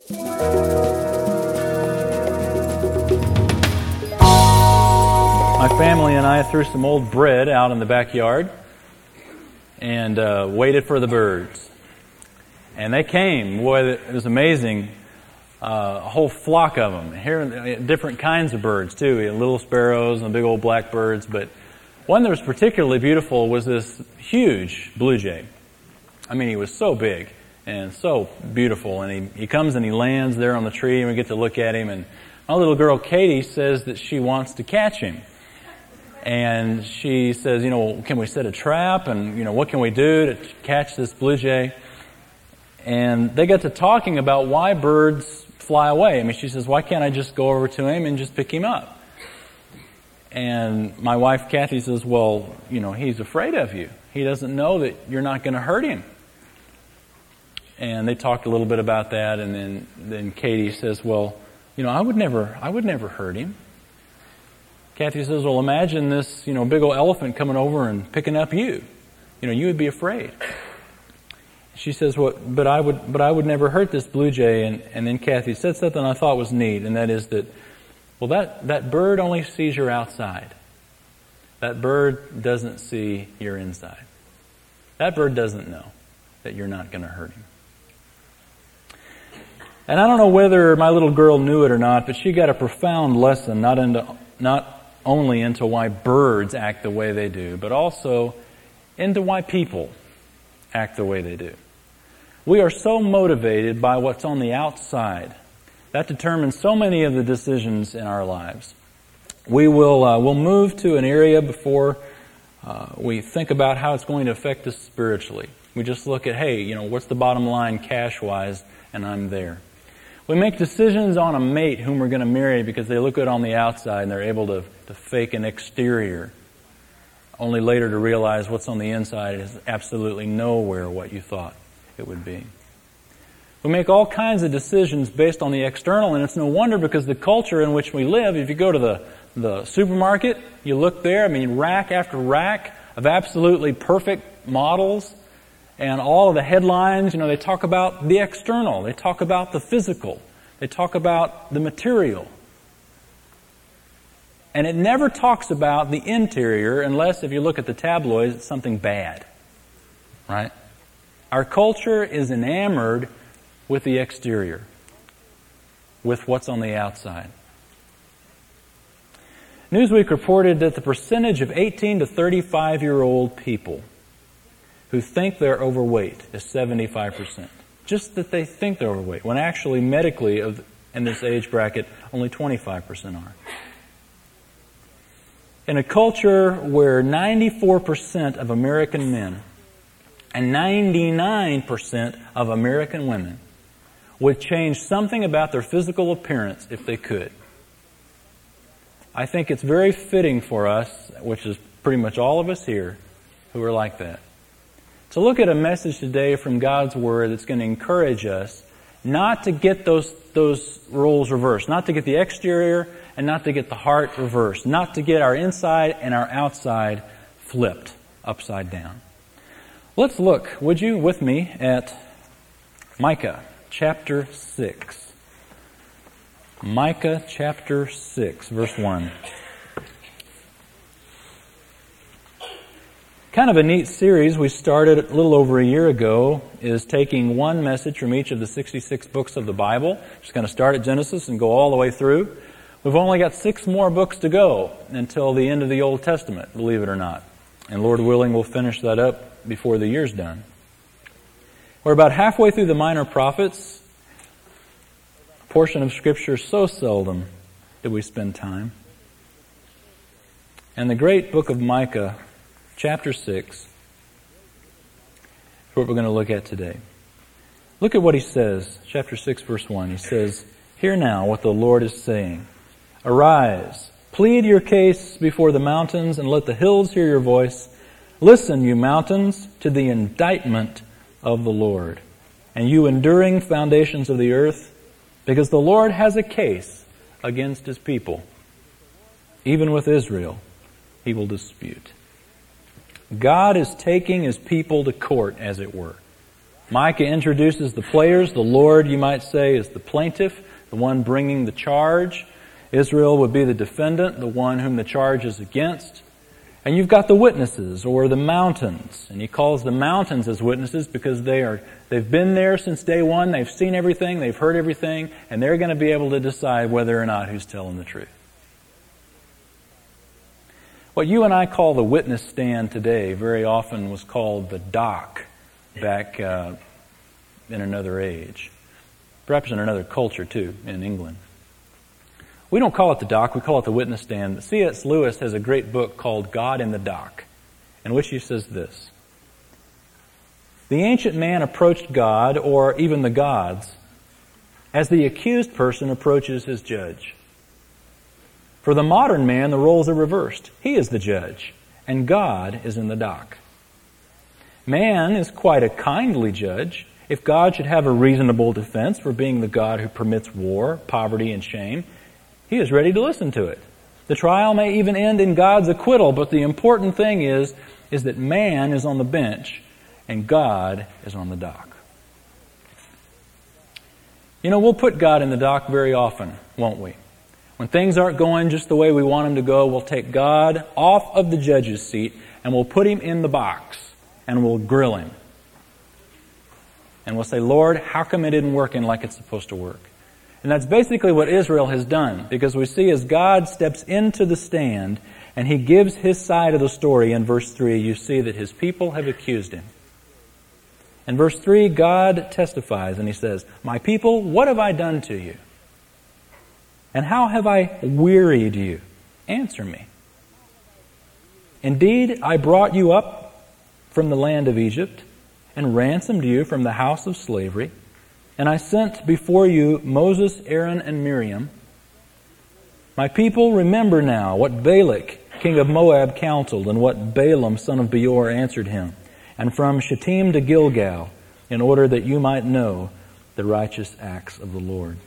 My family and I threw some old bread out in the backyard and waited for the birds. And they came. Boy, it was amazing. A whole flock of them. Here, different kinds of birds, too. We had little sparrows and big old blackbirds. But one that was particularly beautiful was this huge blue jay. I mean, he was so big and so beautiful. And he comes and he lands there on the tree, and we get to look at him. And my little girl, Katie, says that she wants to catch him. And she says, can we set a trap? And, what can we do to catch this blue jay? And they got to talking about why birds fly away. I mean, she says, why can't I just go over to him and just pick him up? And my wife, Kathy, says, well, he's afraid of you. He doesn't know that you're not going to hurt him. And they talked a little bit about that. And then Katie says, well, I would never hurt him. Kathy says, well, imagine this, big old elephant coming over and picking up you. You would be afraid. She says, well, but I would never hurt this blue jay. And then Kathy said something I thought was neat, and that is that, well, that bird only sees your outside. That bird doesn't see your inside. That bird doesn't know that you're not going to hurt him. And I don't know whether my little girl knew it or not, but she got a profound lesson, not only into why birds act the way they do, but also into why people act the way they do. We are so motivated by what's on the outside. That determines so many of the decisions in our lives. We'll move to an area before we think about how it's going to affect us spiritually. We just look at, hey, what's the bottom line cash-wise, and I'm there. We make decisions on a mate whom we're going to marry because they look good on the outside and they're able to fake an exterior, only later to realize what's on the inside is absolutely nowhere what you thought it would be. We make all kinds of decisions based on the external, and it's no wonder because the culture in which we live, if you go to the supermarket, you look there, rack after rack of absolutely perfect models, and all of the headlines, they talk about the external, they talk about the physical, they talk about the material. And it never talks about the interior unless, if you look at the tabloids, it's something bad. Right? Our culture is enamored with the exterior, with what's on the outside. Newsweek reported that the percentage of 18 to 35-year-old people who think they're overweight is 75%. Just that they think they're overweight, when actually medically in this age bracket, only 25% are. In a culture where 94% of American men and 99% of American women would change something about their physical appearance if they could, I think it's very fitting for us, which is pretty much all of us here, who are like that, to look at a message today from God's Word that's going to encourage us not to get those roles reversed, not to get the exterior and not to get the heart reversed, not to get our inside and our outside flipped upside down. Let's look, would you, with me at Micah chapter 6. Micah chapter 6, verse 1. Kind of a neat series we started a little over a year ago is taking one message from each of the 66 books of the Bible. Just going to start at Genesis and go all the way through. We've only got 6 more books to go until the end of the Old Testament, believe it or not. And Lord willing, we'll finish that up before the year's done. We're about halfway through the Minor Prophets, a portion of Scripture so seldom do we spend time. And the great book of Micah, chapter 6, is what we're going to look at today. Look at what he says, chapter 6, verse 1. He says, "Hear now what the Lord is saying. Arise, plead your case before the mountains, and let the hills hear your voice. Listen, you mountains, to the indictment of the Lord, and you enduring foundations of the earth, because the Lord has a case against His people. Even with Israel, He will dispute." God is taking His people to court, as it were. Micah introduces the players. The Lord, you might say, is the plaintiff, the one bringing the charge. Israel would be the defendant, the one whom the charge is against. And you've got the witnesses, or the mountains. And he calls the mountains as witnesses because they've been there since day one, they've seen everything, they've heard everything, and they're going to be able to decide whether or not who's telling the truth. What you and I call the witness stand today very often was called the dock back in another age. Perhaps in another culture too, in England. We don't call it the dock, we call it the witness stand. C.S. Lewis has a great book called God in the Dock, in which he says this: the ancient man approached God, or even the gods, as the accused person approaches his judge. For the modern man, the roles are reversed. He is the judge, and God is in the dock. Man is quite a kindly judge. If God should have a reasonable defense for being the God who permits war, poverty, and shame, He is ready to listen to it. The trial may even end in God's acquittal, but the important thing is that man is on the bench and God is on the dock. You know, we'll put God in the dock very often, won't we? When things aren't going just the way we want them to go, we'll take God off of the judge's seat and we'll put Him in the box and we'll grill Him. And we'll say, Lord, how come it isn't working like it's supposed to work? And that's basically what Israel has done, because we see as God steps into the stand and He gives His side of the story in verse 3, you see that His people have accused Him. In verse 3, God testifies and He says, my people, what have I done to you? And how have I wearied you? Answer me. Indeed, I brought you up from the land of Egypt and ransomed you from the house of slavery. And I sent before you Moses, Aaron, and Miriam. My people, remember now what Balak, king of Moab, counseled, and what Balaam, son of Beor, answered him. And from Shittim to Gilgal, in order that you might know the righteous acts of the Lord.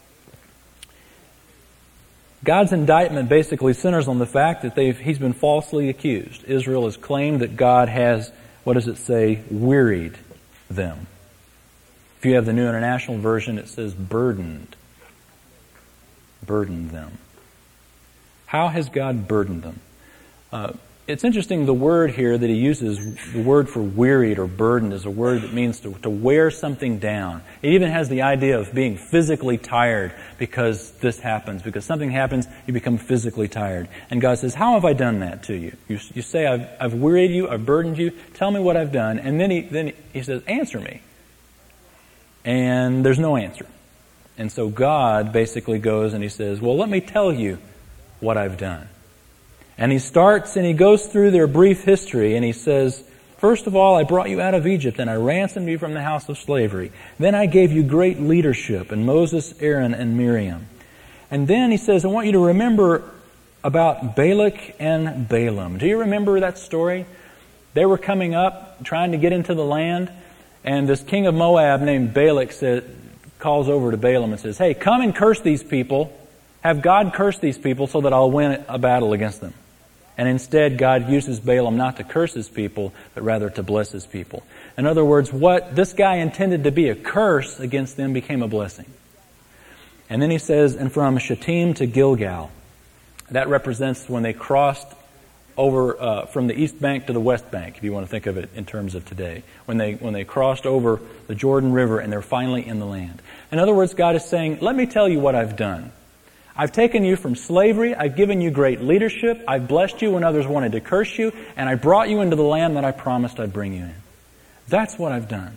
God's indictment basically centers on the fact that He's been falsely accused. Israel has claimed that God has, what does it say, wearied them. If you have the New International Version, it says burdened. Burdened them. How has God burdened them? It's interesting, the word here that He uses, the word for wearied or burdened, is a word that means to wear something down. It even has the idea of being physically tired because this happens. Because something happens, you become physically tired. And God says, how have I done that to you? You say, I've wearied you, I've burdened you, tell me what I've done. And then he says, answer me. And there's no answer. And so God basically goes and He says, well, let me tell you what I've done. And He starts and He goes through their brief history and He says, first of all, I brought you out of Egypt and I ransomed you from the house of slavery. Then I gave you great leadership in Moses, Aaron, and Miriam. And then He says, I want you to remember about Balak and Balaam. Do you remember that story? They were coming up, trying to get into the land. And this king of Moab named Balak calls over to Balaam and says, hey, come and curse these people. Have God curse these people so that I'll win a battle against them. And instead, God uses Balaam not to curse His people, but rather to bless His people. In other words, what this guy intended to be a curse against them became a blessing. And then He says, and from Shittim to Gilgal. That represents when they crossed over from the east bank to the west bank, if you want to think of it in terms of today. When they crossed over the Jordan River and they're finally in the land. In other words, God is saying, let me tell you what I've done. I've taken you from slavery, I've given you great leadership, I've blessed you when others wanted to curse you, and I brought you into the land that I promised I'd bring you in. That's what I've done.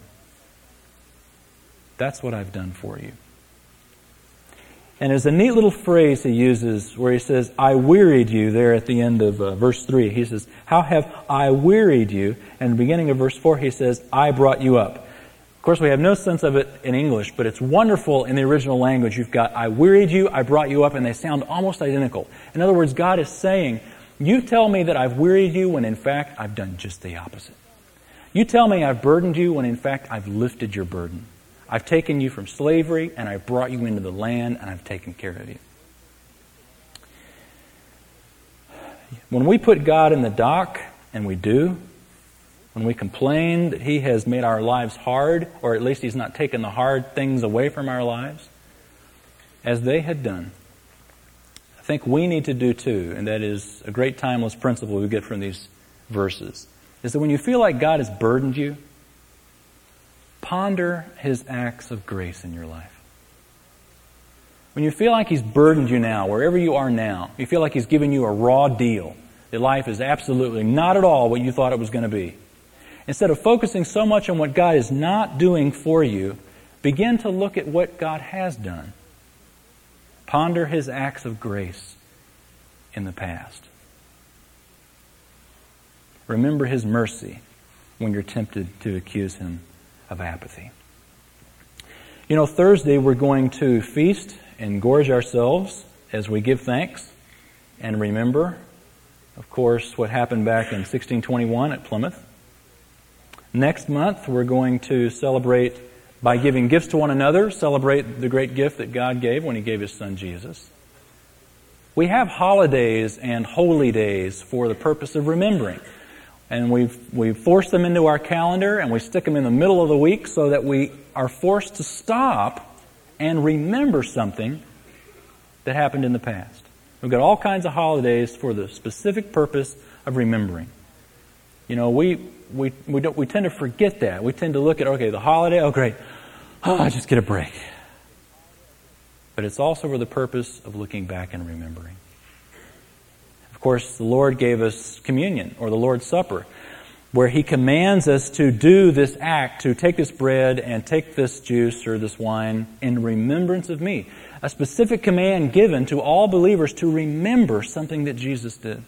That's what I've done for you. And there's a neat little phrase He uses where He says, I wearied you, there at the end of verse 3. He says, how have I wearied you? And in the beginning of verse 4, He says, I brought you up. Of course, we have no sense of it in English, but it's wonderful in the original language. You've got, I wearied you, I brought you up, and they sound almost identical. In other words, God is saying, you tell me that I've wearied you when in fact I've done just the opposite. You tell me I've burdened you when in fact I've lifted your burden. I've taken you from slavery and I've brought you into the land and I've taken care of you. When we put God in the dock, and we do, when we complain that He has made our lives hard, or at least He's not taken the hard things away from our lives, as they had done, I think we need to do too, and that is a great timeless principle we get from these verses, is that when you feel like God has burdened you, ponder His acts of grace in your life. When you feel like He's burdened you now, wherever you are now, you feel like He's given you a raw deal, that life is absolutely not at all what you thought it was going to be. Instead of focusing so much on what God is not doing for you, begin to look at what God has done. Ponder His acts of grace in the past. Remember His mercy when you're tempted to accuse Him of apathy. You know, Thursday we're going to feast and gorge ourselves as we give thanks and remember, of course, what happened back in 1621 at Plymouth. Next month we're going to celebrate by giving gifts to one another, celebrate the great gift that God gave when He gave His Son Jesus. We have holidays and holy days for the purpose of remembering. And we've forced them into our calendar and we stick them in the middle of the week so that we are forced to stop and remember something that happened in the past. We've got all kinds of holidays for the specific purpose of remembering. You know, we tend to forget that. We tend to look at, okay, the holiday, oh great, I just get a break. But it's also for the purpose of looking back and remembering. Of course, the Lord gave us communion, or the Lord's Supper, where He commands us to do this act, to take this bread and take this juice or this wine in remembrance of me. A specific command given to all believers to remember something that Jesus did.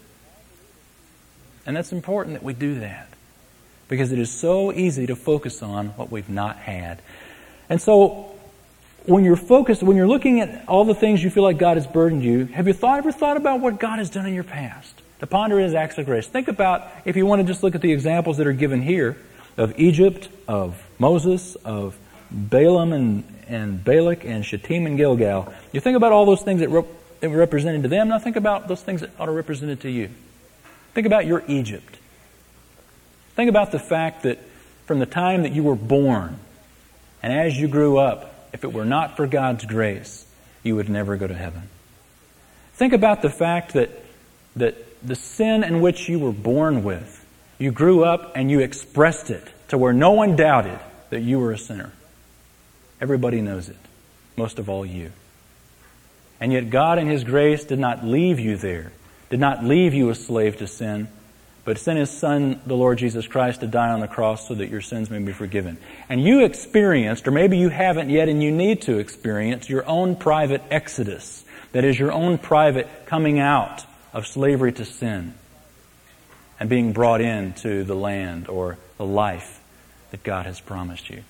And that's important that we do that, because it is so easy to focus on what we've not had. And so, when you're looking at all the things you feel like God has burdened you, have you ever thought about what God has done in your past? To ponder His acts of grace. Think about, if you want to just look at the examples that are given here, of Egypt, of Moses, of Balaam and Balak, and Shittim and Gilgal. You think about all those things that were represented to them, now think about those things that are represented to you. Think about your Egypt. Think about the fact that from the time that you were born, and as you grew up, if it were not for God's grace, you would never go to heaven. Think about the fact that the sin in which you were born with, you grew up and you expressed it to where no one doubted that you were a sinner. Everybody knows it, most of all you. And yet God in His grace did not leave you there, did not leave you a slave to sin, but sent His Son, the Lord Jesus Christ, to die on the cross so that your sins may be forgiven. And you experienced, or maybe you haven't yet and you need to experience, your own private exodus. That is, your own private coming out of slavery to sin and being brought into the land or the life that God has promised you.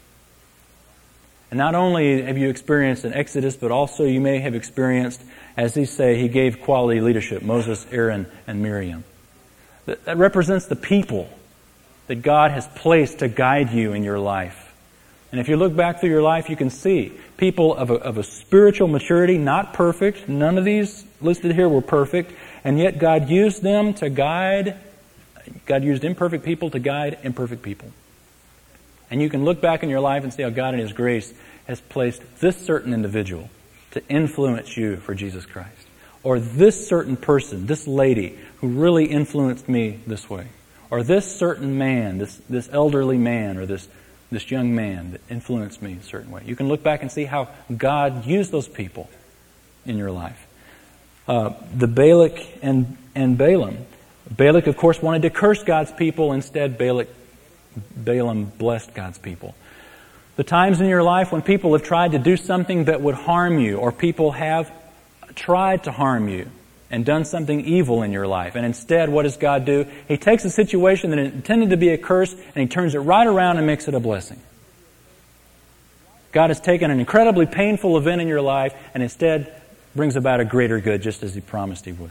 And not only have you experienced an exodus, but also you may have experienced, as these say, He gave quality leadership, Moses, Aaron, and Miriam. That represents the people that God has placed to guide you in your life. And if you look back through your life, you can see people of a spiritual maturity, not perfect. None of these listed here were perfect. And yet God used them to guide. God used imperfect people to guide imperfect people. And you can look back in your life and see how God in His grace has placed this certain individual to influence you for Jesus Christ. Or this certain person, this lady, who really influenced me this way. Or this certain man, this elderly man, or this young man that influenced me a certain way. You can look back and see how God used those people in your life. The Balak and Balaam. Balak, of course, wanted to curse God's people. Instead, Balaam blessed God's people. The times in your life when people have tried to do something that would harm you, or people have tried to harm you and done something evil in your life. And instead, what does God do? He takes a situation that intended to be a curse and He turns it right around and makes it a blessing. God has taken an incredibly painful event in your life and instead brings about a greater good, just as He promised He would.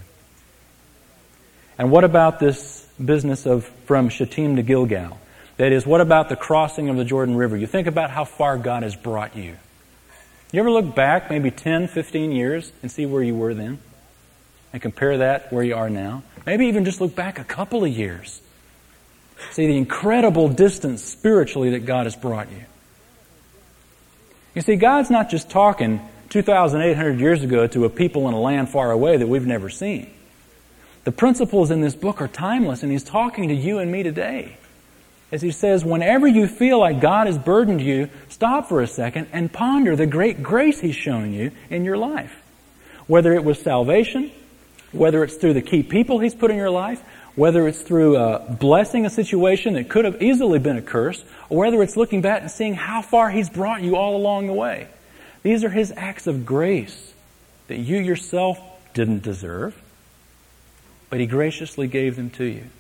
And what about this business of from Shittim to Gilgal? That is, what about the crossing of the Jordan River? You think about how far God has brought you. You ever look back maybe 10, 15 years and see where you were then? And compare that where you are now? Maybe even just look back a couple of years. See the incredible distance spiritually that God has brought you. You see, God's not just talking 2,800 years ago to a people in a land far away that we've never seen. The principles in this book are timeless, and He's talking to you and me today. As He says, whenever you feel like God has burdened you, stop for a second and ponder the great grace He's shown you in your life. Whether it was salvation, whether it's through the key people He's put in your life, whether it's through blessing a situation that could have easily been a curse, or whether it's looking back and seeing how far He's brought you all along the way. These are His acts of grace that you yourself didn't deserve, but He graciously gave them to you.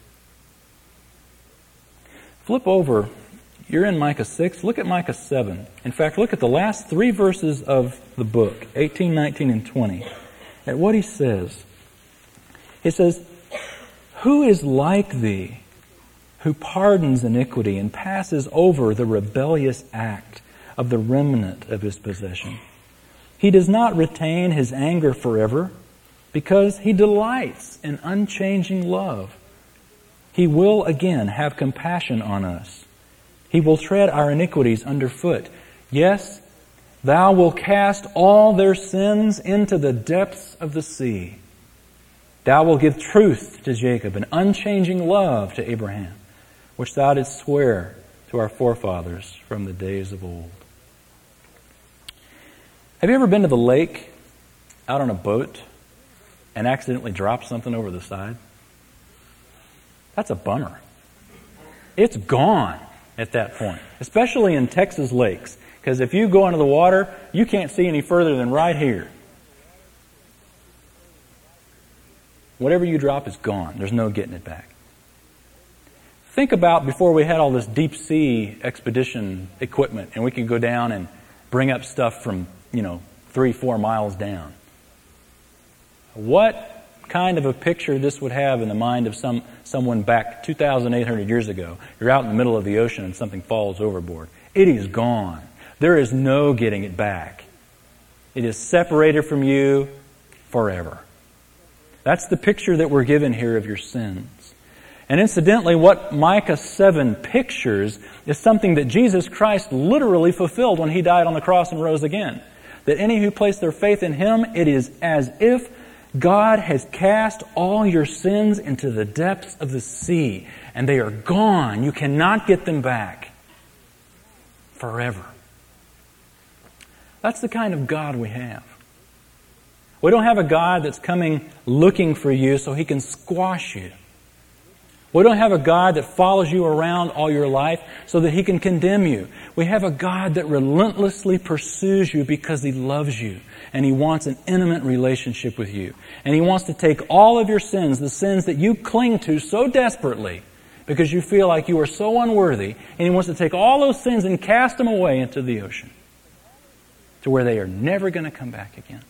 Flip over. You're in Micah 6. Look at Micah 7. In fact, look at the last 3 verses of the book, 18, 19, and 20, at what he says. He says, "Who is like thee, who pardons iniquity and passes over the rebellious act of the remnant of his possession? He does not retain his anger forever, because he delights in unchanging love. He will again have compassion on us. He will tread our iniquities underfoot. Yes, thou wilt cast all their sins into the depths of the sea. Thou wilt give truth to Jacob and unchanging love to Abraham, which thou didst swear to our forefathers from the days of old." Have you ever been to the lake out on a boat and accidentally dropped something over the side? That's a bummer. It's gone at that point, especially in Texas lakes, because if you go into the water, you can't see any further than right here. Whatever you drop is gone. There's no getting it back. Think about before we had all this deep sea expedition equipment and we could go down and bring up stuff from, 3-4 miles down. What kind of a picture this would have in the mind of someone back 2,800 years ago. You're out in the middle of the ocean and something falls overboard. It is gone. There is no getting it back. It is separated from you forever. That's the picture that we're given here of your sins. And incidentally, what Micah 7 pictures is something that Jesus Christ literally fulfilled when He died on the cross and rose again. That any who place their faith in Him, it is as if God has cast all your sins into the depths of the sea, and they are gone. You cannot get them back forever. That's the kind of God we have. We don't have a God that's coming looking for you so He can squash you. We don't have a God that follows you around all your life so that He can condemn you. We have a God that relentlessly pursues you because He loves you and He wants an intimate relationship with you. And He wants to take all of your sins, the sins that you cling to so desperately because you feel like you are so unworthy, and He wants to take all those sins and cast them away into the ocean to where they are never going to come back again.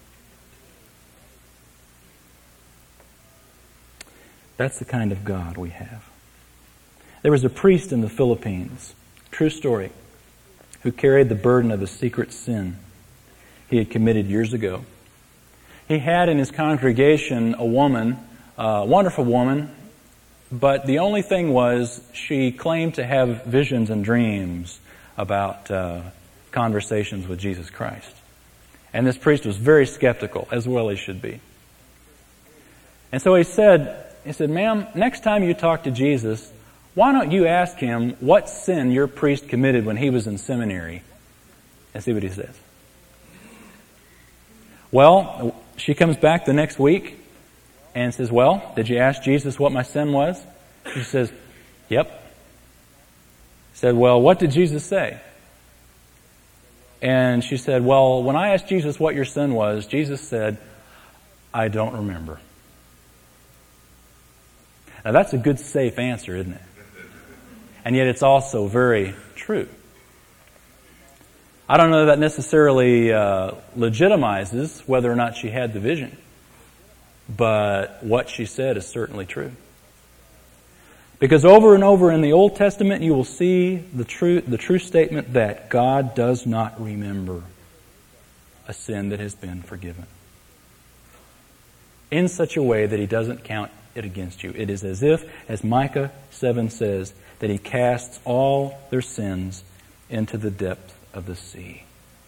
That's the kind of God we have. There was a priest in the Philippines, true story, who carried the burden of a secret sin he had committed years ago. He had in his congregation a woman, a wonderful woman, but the only thing was she claimed to have visions and dreams about conversations with Jesus Christ. And this priest was very skeptical, as well he should be. And so he said, "Ma'am, next time you talk to Jesus, why don't you ask Him what sin your priest committed when he was in seminary?" And see what he says. Well, she comes back the next week and says, "Well, did you ask Jesus what my sin was?" She says, "Yep." He said, "Well, what did Jesus say?" And she said, "Well, when I asked Jesus what your sin was, Jesus said, 'I don't remember.'" Now that's a good, safe answer, isn't it? And yet it's also very true. I don't know that necessarily legitimizes whether or not she had the vision, but what she said is certainly true. Because over and over in the Old Testament you will see the true statement that God does not remember a sin that has been forgiven, in such a way that He doesn't count it against you. It is as if, as Micah 7 says, that He casts all their sins into the depth of the sea.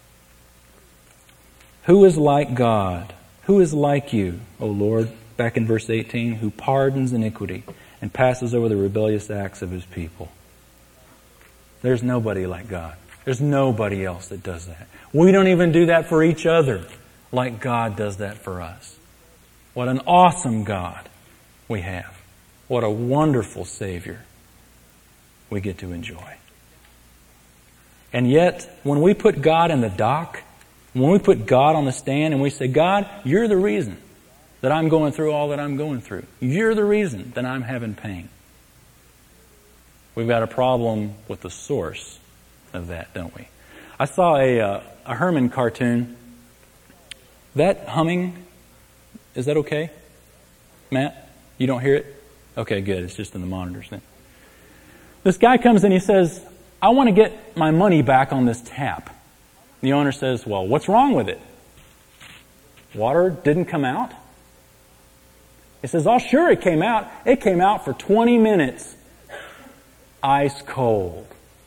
Who is like God? Who is like you, O Lord? Back in verse 18, who pardons iniquity and passes over the rebellious acts of His people. There's nobody like God. There's nobody else that does that. We don't even do that for each other like God does that for us. What an awesome God we have. What a wonderful Savior we get to enjoy. And yet, when we put God in the dock, when we put God on the stand and we say, God, you're the reason that I'm going through all that I'm going through. You're the reason that I'm having pain. We've got a problem with the source of that, don't we? I saw a Herman cartoon. That humming, is that okay? Matt, you don't hear it? Okay, good. It's just in the monitors then. This guy comes in, he says, I want to get my money back on this tap. The owner says, well, what's wrong with it? Water didn't come out? He says, oh, sure it came out. It came out for 20 minutes. Ice cold.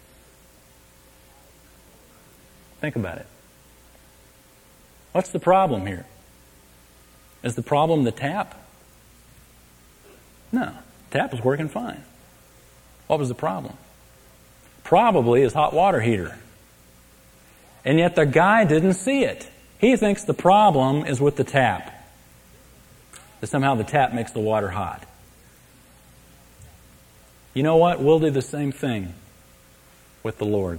Think about it. What's the problem here? Is the problem the tap? No. The tap was working fine. What was the problem? Probably his hot water heater. And yet the guy didn't see it. He thinks the problem is with the tap. That somehow the tap makes the water hot. You know what? We'll do the same thing with the Lord.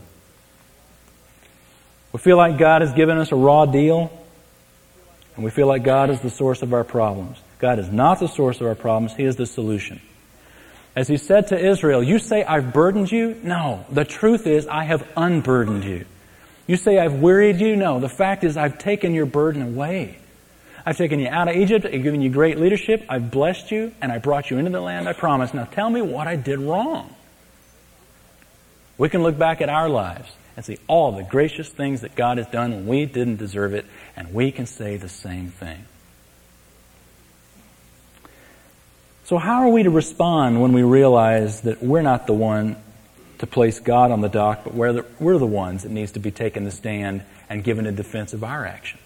We feel like God has given us a raw deal, and we feel like God is the source of our problems. God is not the source of our problems. He is the solution. As He said to Israel, you say I've burdened you? No. The truth is I have unburdened you. You say I've wearied you? No. The fact is I've taken your burden away. I've taken you out of Egypt. I've given you great leadership. I've blessed you, and I brought you into the land I promised. Now tell me what I did wrong. We can look back at our lives and see all the gracious things that God has done when we didn't deserve it, and we can say the same thing. So how are we to respond when we realize that we're not the one to place God on the dock, but we're the ones that needs to be taken the stand and given a defense of our actions?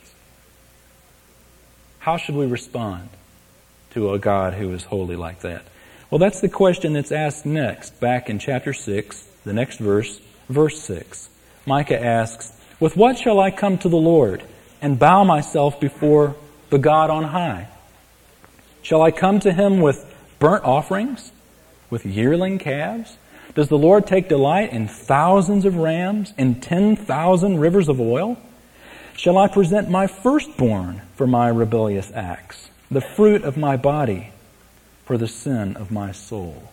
How should we respond to a God who is holy like that? Well, that's the question that's asked next, back in chapter 6, the next verse, verse 6. Micah asks, with what shall I come to the Lord and bow myself before the God on high? Shall I come to Him with burnt offerings, with yearling calves? Does the Lord take delight in thousands of rams, in 10,000 rivers of oil? Shall I present my firstborn for my rebellious acts, the fruit of my body for the sin of my soul?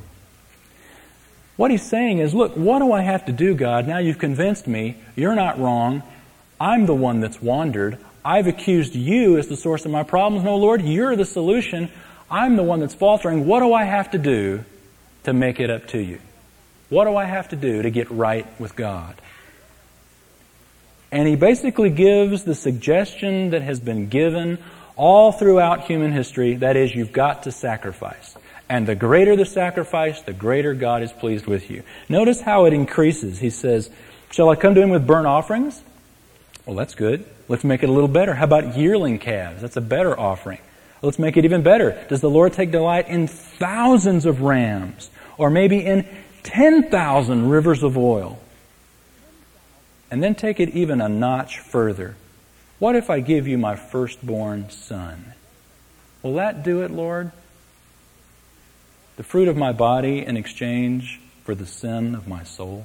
What he's saying is, look, what do I have to do, God? Now you've convinced me. You're not wrong. I'm the one that's wandered. I've accused you as the source of my problems. No, Lord, you're the solution. I'm the one that's faltering. What do I have to do to make it up to you? What do I have to do to get right with God? And he basically gives the suggestion that has been given all throughout human history. That is, you've got to sacrifice. And the greater the sacrifice, the greater God is pleased with you. Notice how it increases. He says, shall I come to Him with burnt offerings? Well, that's good. Let's make it a little better. How about yearling calves? That's a better offering. Let's make it even better. Does the Lord take delight in thousands of rams? Or maybe in 10,000 rivers of oil? And then take it even a notch further. What if I give you my firstborn son? Will that do it, Lord? The fruit of my body in exchange for the sin of my soul?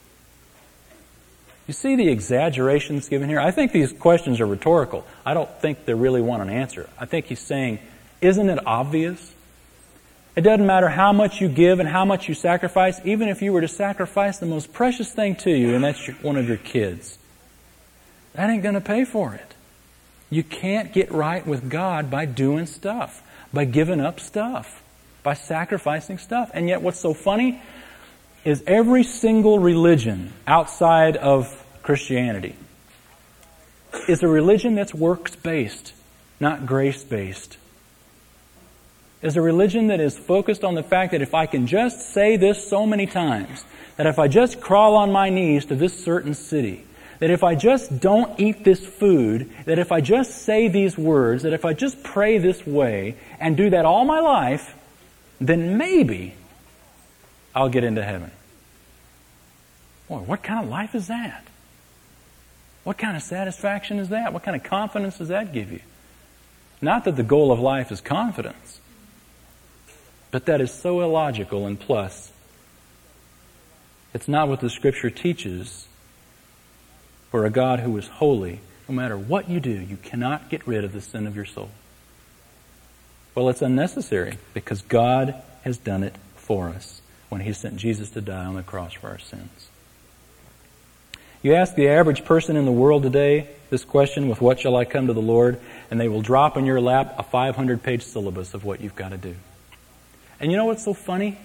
You see the exaggerations given here? I think these questions are rhetorical. I don't think they really want an answer. I think he's saying, isn't it obvious? It doesn't matter how much you give and how much you sacrifice, even if you were to sacrifice the most precious thing to you, and that's one of your kids. That ain't going to pay for it. You can't get right with God by doing stuff, by giving up stuff, by sacrificing stuff. And yet what's so funny is every single religion outside of Christianity is a religion that's works-based, not grace-based. is a religion that is focused on the fact that if I can just say this so many times, that if I just crawl on my knees to this certain city, that if I just don't eat this food, that if I just say these words, that if I just pray this way and do that all my life, then maybe I'll get into heaven. Boy, what kind of life is that? What kind of satisfaction is that? What kind of confidence does that give you? Not that the goal of life is confidence, but that is so illogical, and plus, it's not what the Scripture teaches for a God who is holy. No matter what you do, you cannot get rid of the sin of your soul. Well, it's unnecessary because God has done it for us when He sent Jesus to die on the cross for our sins. You ask the average person in the world today this question, with what shall I come to the Lord? And they will drop in your lap a 500-page syllabus of what you've got to do. And you know what's so funny?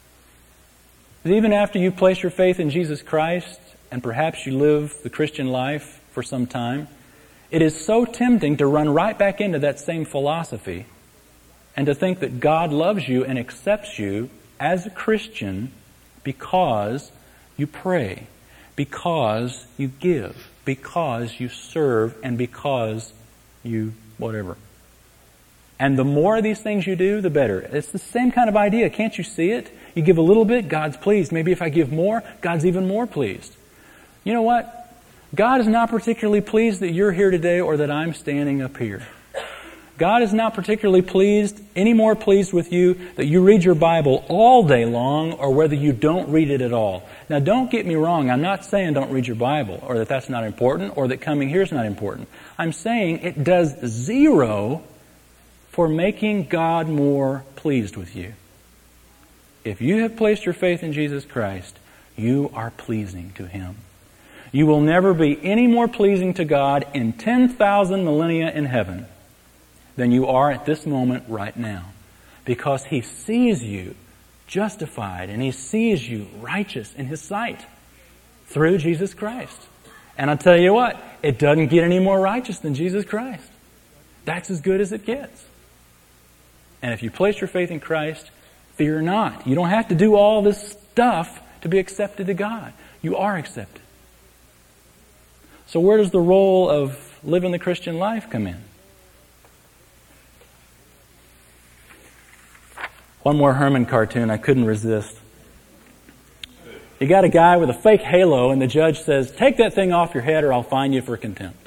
That even after you place your faith in Jesus Christ, and perhaps you live the Christian life for some time, it is so tempting to run right back into that same philosophy and to think that God loves you and accepts you as a Christian because you pray, because you give, because you serve, and because you whatever. And the more of these things you do, the better. It's the same kind of idea. Can't you see it? You give a little bit, God's pleased. Maybe if I give more, God's even more pleased. You know what? God is not particularly pleased that you're here today or that I'm standing up here. God is not particularly pleased, any more pleased with you that you read your Bible all day long or whether you don't read it at all. Now, don't get me wrong. I'm not saying don't read your Bible or that that's not important or that coming here is not important. I'm saying it does zero for making God more pleased with you. If you have placed your faith in Jesus Christ, you are pleasing to Him. You will never be any more pleasing to God in 10,000 millennia in heaven than you are at this moment right now. Because He sees you justified and He sees you righteous in His sight through Jesus Christ. And I'll tell you what, it doesn't get any more righteous than Jesus Christ. That's as good as it gets. And if you place your faith in Christ, fear not. You don't have to do all this stuff to be accepted to God. You are accepted. So where does the role of living the Christian life come in? One more Herman cartoon I couldn't resist. You got a guy with a fake halo and the judge says, "Take that thing off your head or I'll fine you for contempt."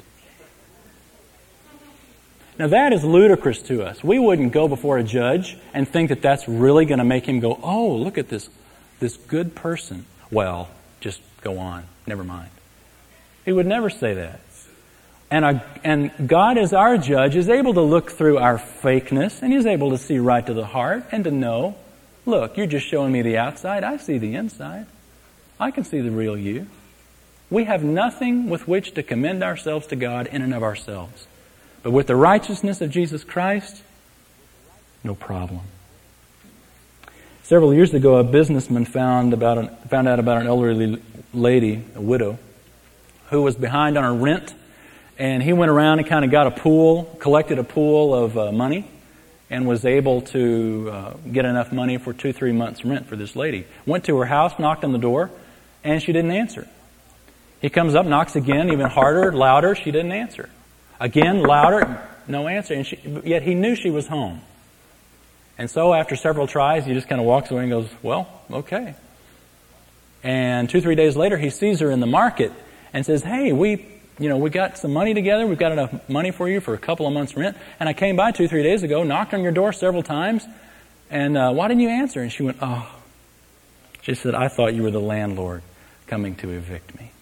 Now that is ludicrous to us. We wouldn't go before a judge and think that that's really going to make him go, "Oh, look at this good person. Well, just go on. Never mind." He would never say that. And God, as our judge, is able to look through our fakeness, and He's able to see right to the heart and to know, look, you're just showing me the outside. I see the inside. I can see the real you. We have nothing with which to commend ourselves to God in and of ourselves. But with the righteousness of Jesus Christ, no problem. Several years ago, a businessman found out about an elderly lady, a widow, who was behind on her rent. And he went around and kind of got a pool, collected a pool of money, and was able to get enough money for 2-3 months' rent for this lady. Went to her house, knocked on the door, and she didn't answer. He comes up, knocks again, even harder, louder, she didn't answer. Again, louder, no answer. And yet he knew she was home. And so after several tries, he just kind of walks away and goes, "Well, okay." And 2-3 days later, he sees her in the market and says, "Hey, we got some money together. We've got enough money for you for a couple of months' rent. And I came by 2-3 days ago, knocked on your door several times, and why didn't you answer?" And she went, "Oh." She said, "I thought you were the landlord coming to evict me."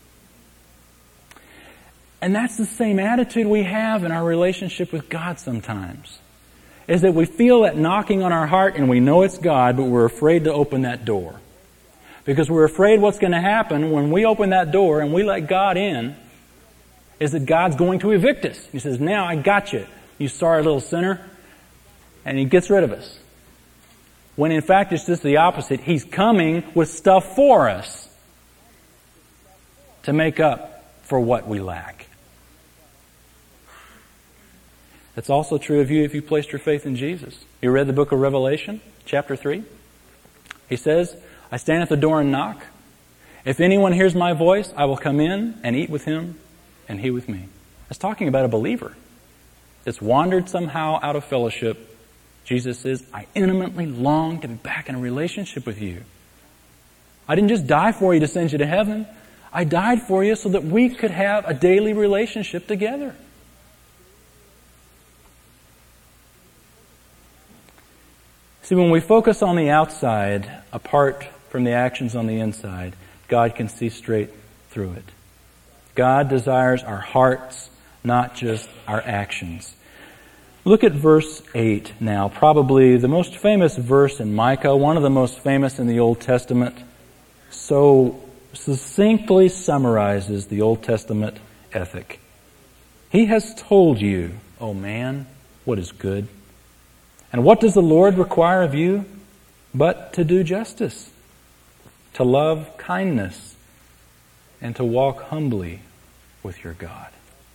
And that's the same attitude we have in our relationship with God sometimes. Is that we feel that knocking on our heart and we know it's God, but we're afraid to open that door. Because we're afraid what's going to happen when we open that door and we let God in is that God's going to evict us. He says, "Now I got you, you sorry little sinner." And He gets rid of us. When in fact it's just the opposite. He's coming with stuff for us to make up for what we lack. That's also true of you if you placed your faith in Jesus. You read the book of Revelation, chapter 3? He says, I stand at the door and knock. If anyone hears my voice, I will come in and eat with him and he with me. That's talking about a believer that's wandered somehow out of fellowship. Jesus says, I intimately long to be back in a relationship with you. I didn't just die for you to send you to heaven. I died for you so that we could have a daily relationship together. See, when we focus on the outside, apart from the actions on the inside, God can see straight through it. God desires our hearts, not just our actions. Look at verse 8 now, probably the most famous verse in Micah, one of the most famous in the Old Testament, so succinctly summarizes the Old Testament ethic. He has told you, O man, what is good. And what does the Lord require of you but to do justice, to love kindness, and to walk humbly with your God?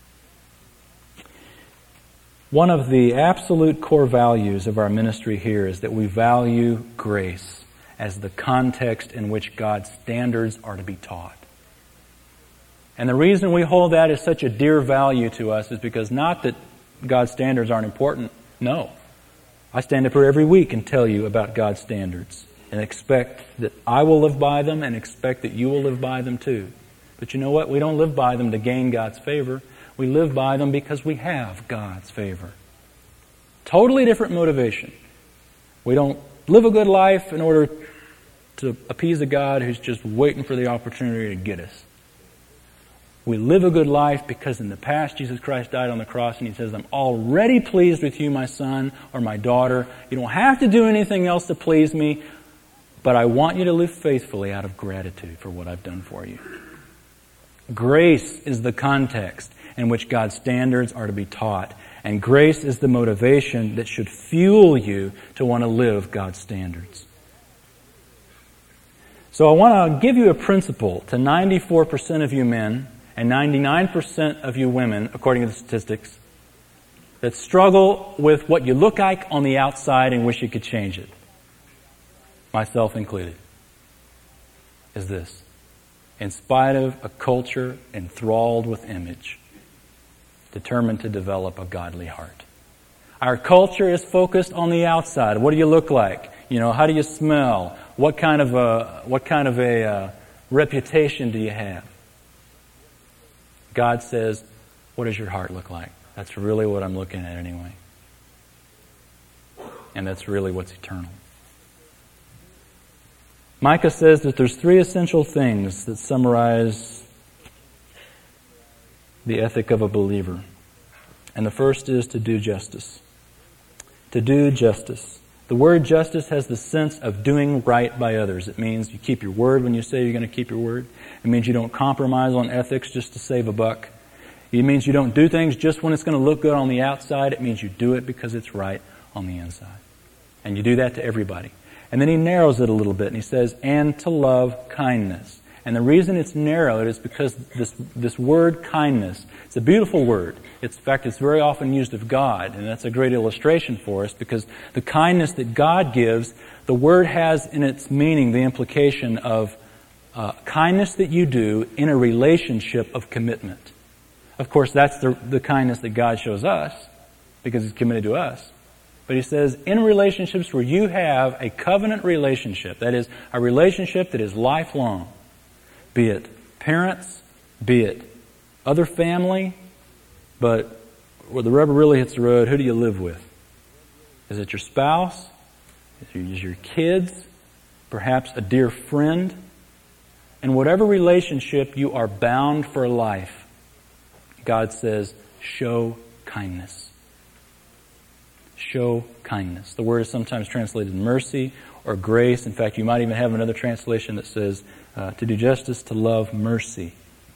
One of the absolute core values of our ministry here is that we value grace as the context in which God's standards are to be taught. And the reason we hold that as such a dear value to us is because not that God's standards aren't important. No. I stand up here every week and tell you about God's standards and expect that I will live by them and expect that you will live by them too. But you know what? We don't live by them to gain God's favor. We live by them because we have God's favor. Totally different motivation. We don't live a good life in order to appease a God who's just waiting for the opportunity to get us. We live a good life because in the past Jesus Christ died on the cross and He says, I'm already pleased with you, my son or my daughter. You don't have to do anything else to please me, but I want you to live faithfully out of gratitude for what I've done for you. Grace is the context in which God's standards are to be taught. And grace is the motivation that should fuel you to want to live God's standards. So I want to give you a principle to 94% of you men and 99% of you women, according to the statistics, that struggle with what you look like on the outside and wish you could change it, myself included, is this. In spite of a culture enthralled with image, determined to develop a godly heart. Our culture is focused on the outside. What do you look like? You know, how do you smell? What kind of a reputation do you have? God says, what does your heart look like? That's really what I'm looking at anyway. And that's really what's eternal. Micah says that there's 3 essential things that summarize the ethic of a believer. And the first is to do justice. To do justice. The word justice has the sense of doing right by others. It means you keep your word when you say you're going to keep your word. It means you don't compromise on ethics just to save a buck. It means you don't do things just when it's going to look good on the outside. It means you do it because it's right on the inside. And you do that to everybody. And then he narrows it a little bit and he says, and to love kindness. And the reason it's narrowed is because this word kindness, it's a beautiful word. In fact, it's very often used of God, and that's a great illustration for us because the kindness that God gives, the word has in its meaning the implication of kindness that you do in a relationship of commitment. Of course, that's the kindness that God shows us because He's committed to us. But He says, in relationships where you have a covenant relationship, that is, a relationship that is lifelong, be it parents, be it other family, but where the rubber really hits the road, who do you live with? Is it your spouse? Is it your kids? Perhaps a dear friend? In whatever relationship you are bound for life, God says, show kindness. Show kindness. The word is sometimes translated mercy or grace. In fact, you might even have another translation that says to do justice, to love mercy.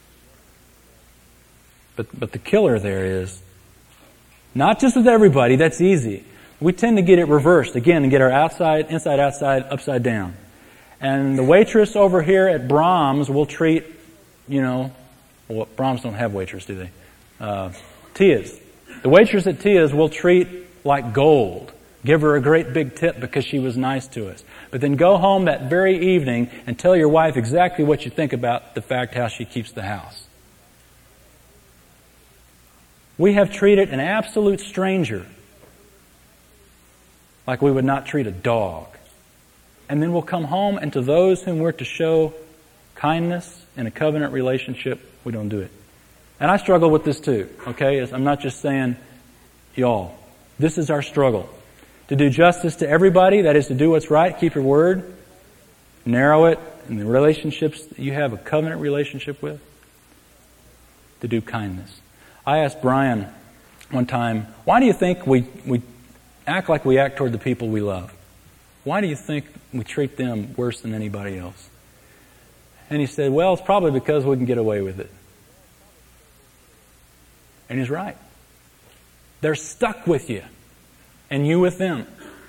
But the killer there is not just with everybody. That's easy. We tend to get it reversed again and get our inside, outside, upside down. And the waitress over here at Brahms will treat, Brahms don't have waitress, do they? Tia's. The waitress at Tia's will treat like gold. Give her a great big tip because she was nice to us. But then go home that very evening and tell your wife exactly what you think about the fact how she keeps the house. We have treated an absolute stranger like we would not treat a dog. And then we'll come home, and to those whom we're to show kindness in a covenant relationship, we don't do it. And I struggle with this too, okay? I'm not just saying y'all. This is our struggle. To do justice to everybody, that is to do what's right, keep your word, narrow it in the relationships that you have a covenant relationship with, to do kindness. I asked Brian one time, why do you think we act like we act toward the people we love? Why do you think we treat them worse than anybody else? And he said, well, it's probably because we can get away with it. And he's right. They're stuck with you, and you with them.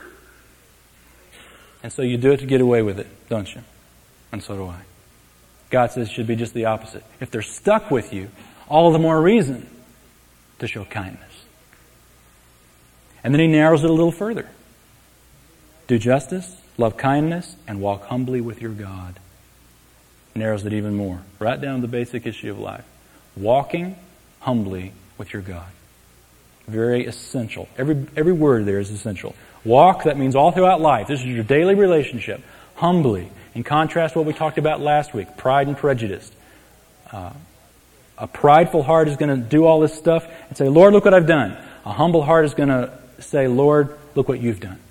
And so you do it to get away with it, don't you? And so do I. God says it should be just the opposite. If they're stuck with you, all the more reason to show kindness. And then he narrows it a little further. Do justice, love kindness, and walk humbly with your God. Narrows it even more. Right down to the basic issue of life. Walking humbly with your God. Very essential. Every word there is essential. Walk, that means all throughout life. This is your daily relationship. Humbly. In contrast to what we talked about last week, pride and prejudice. A prideful heart is going to do all this stuff and say, Lord, look what I've done. A humble heart is going to say, Lord, look what you've done.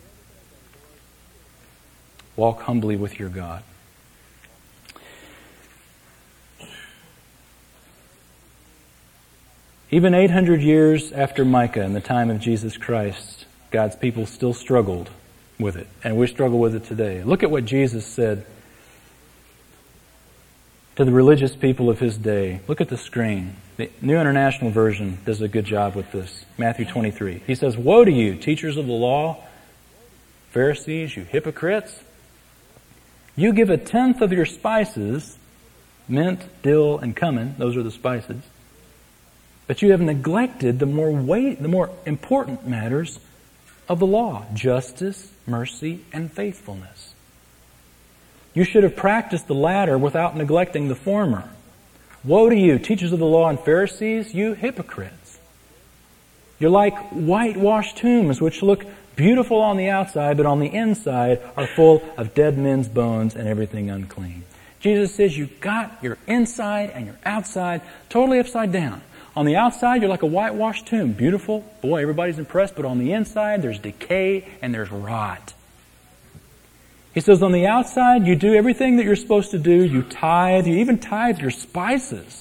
Walk humbly with your God. Even 800 years after Micah, in the time of Jesus Christ, God's people still struggled with it. And we struggle with it today. Look at what Jesus said to the religious people of his day. Look at the screen. The New International Version does a good job with this. Matthew 23. He says, woe to you, teachers of the law, Pharisees, you hypocrites. You give 1/10 of your spices, mint, dill, and cumin. Those are the spices. But you have neglected the more important matters of the law. Justice, mercy, and faithfulness. You should have practiced the latter without neglecting the former. Woe to you, teachers of the law and Pharisees, you hypocrites. You're like whitewashed tombs, which look beautiful on the outside, but on the inside are full of dead men's bones and everything unclean. Jesus says you got your inside and your outside totally upside down. On the outside, you're like a whitewashed tomb. Beautiful. Boy, everybody's impressed. But on the inside, there's decay and there's rot. He says on the outside, you do everything that you're supposed to do. You tithe. You even tithe your spices.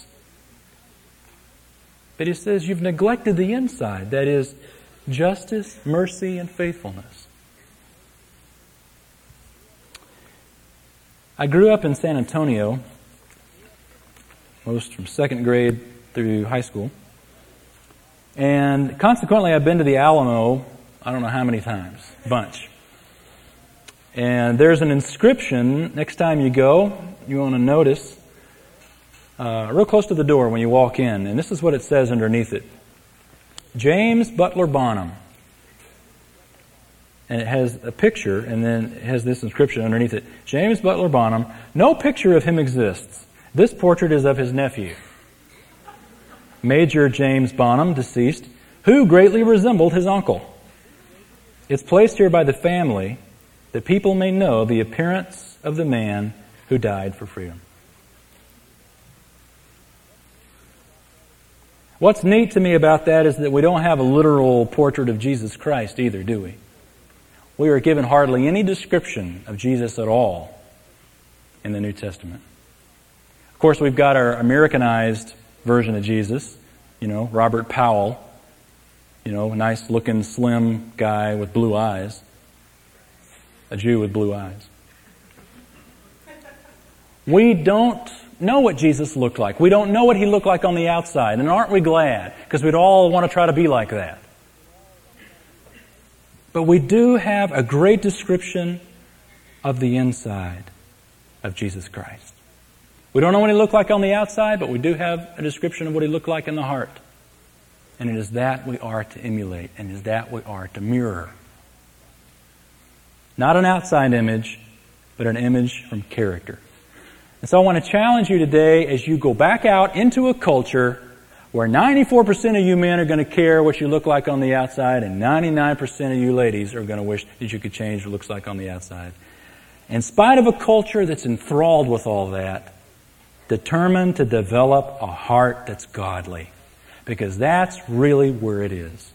But he says you've neglected the inside. That is, justice, mercy, and faithfulness. I grew up in San Antonio, most from second grade through high school. And consequently, I've been to the Alamo, I don't know how many times, a bunch. And there's an inscription, next time you go, you want to notice, real close to the door when you walk in. And this is what it says underneath it. James Butler Bonham. And it has a picture, and then it has this inscription underneath it. James Butler Bonham. No picture of him exists. This portrait is of his nephew, Major James Bonham, deceased, who greatly resembled his uncle. It's placed here by the family that people may know the appearance of the man who died for freedom. What's neat to me about that is that we don't have a literal portrait of Jesus Christ either, do we? We are given hardly any description of Jesus at all in the New Testament. Of course, we've got our Americanized version of Jesus, Robert Powell, a nice looking slim guy with blue eyes, a Jew with blue eyes. We don't know what Jesus looked like. We don't know what he looked like on the outside, and aren't we glad? Because we'd all want to try to be like that. But we do have a great description of the inside of Jesus Christ. We don't know what he looked like on the outside, but we do have a description of what he looked like in the heart. And it is that we are to emulate, and it is that we are to mirror. Not an outside image, but an image from character. And so I want to challenge you today as you go back out into a culture where 94% of you men are going to care what you look like on the outside, and 99% of you ladies are going to wish that you could change what it looks like on the outside. In spite of a culture that's enthralled with all that, determined to develop a heart that's godly. Because that's really where it is.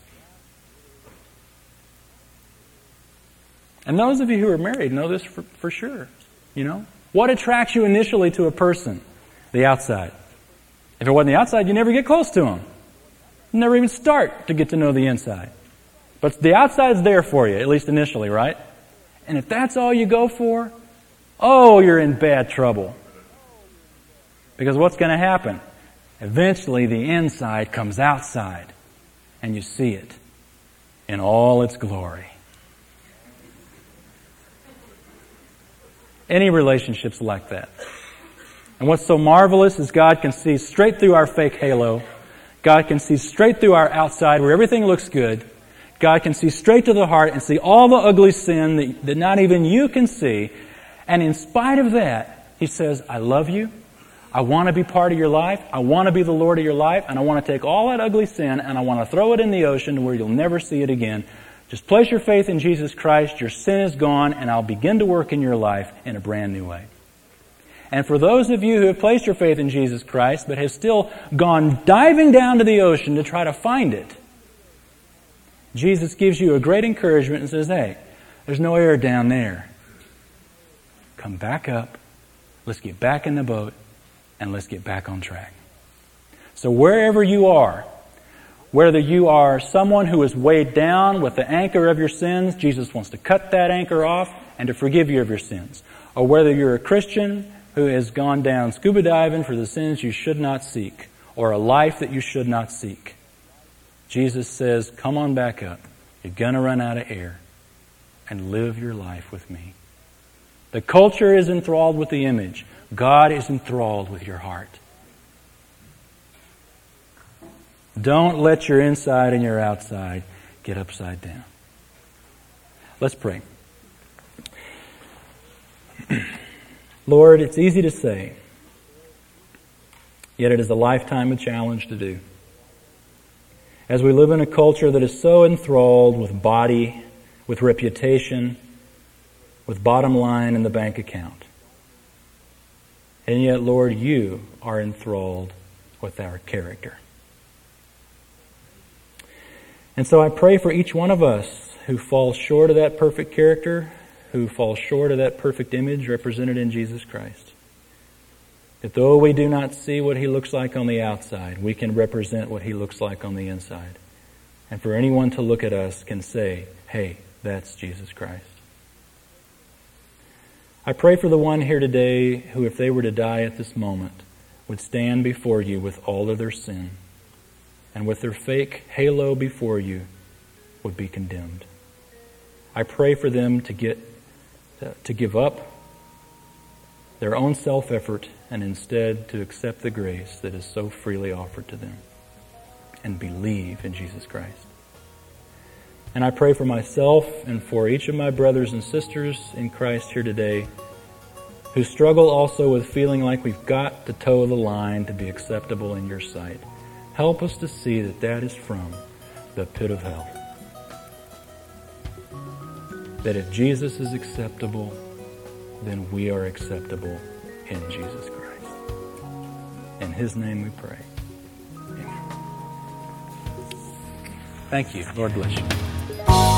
And those of you who are married know this for sure. You know? What attracts you initially to a person? The outside. If it wasn't the outside, you never get close to them. You never even start to get to know the inside. But the outside's there for you, at least initially, right? And if that's all you go for, oh, you're in bad trouble. Because what's going to happen? Eventually the inside comes outside, and you see it in all its glory. Any relationship's like that. And what's so marvelous is God can see straight through our fake halo. God can see straight through our outside where everything looks good. God can see straight to the heart and see all the ugly sin that not even you can see. And in spite of that, He says, I love you. I want to be part of your life. I want to be the Lord of your life. And I want to take all that ugly sin and I want to throw it in the ocean where you'll never see it again. Just place your faith in Jesus Christ. Your sin is gone and I'll begin to work in your life in a brand new way. And for those of you who have placed your faith in Jesus Christ but have still gone diving down to the ocean to try to find it, Jesus gives you a great encouragement and says, hey, there's no air down there. Come back up. Let's get back in the boat. And let's get back on track. So wherever you are, whether you are someone who is weighed down with the anchor of your sins, Jesus wants to cut that anchor off and to forgive you of your sins. Or whether you're a Christian who has gone down scuba diving for the sins you should not seek, or a life that you should not seek. Jesus says, come on back up. You're going to run out of air and live your life with me. The culture is enthralled with the image. God is enthralled with your heart. Don't let your inside and your outside get upside down. Let's pray. Lord, it's easy to say, yet it is a lifetime of challenge to do. As we live in a culture that is so enthralled with body, with reputation, with bottom line in the bank account. And yet, Lord, you are enthralled with our character. And so I pray for each one of us who falls short of that perfect character, who falls short of that perfect image represented in Jesus Christ. That though we do not see what He looks like on the outside, we can represent what He looks like on the inside. And for anyone to look at us can say, hey, that's Jesus Christ. I pray for the one here today who, if they were to die at this moment, would stand before you with all of their sin and with their fake halo before you would be condemned. I pray for them to give up their own self-effort and instead to accept the grace that is so freely offered to them and believe in Jesus Christ. And I pray for myself and for each of my brothers and sisters in Christ here today who struggle also with feeling like we've got to toe the line to be acceptable in your sight. Help us to see that that is from the pit of hell. That if Jesus is acceptable, then we are acceptable in Jesus Christ. In His name we pray. Amen. Thank you. Lord bless you.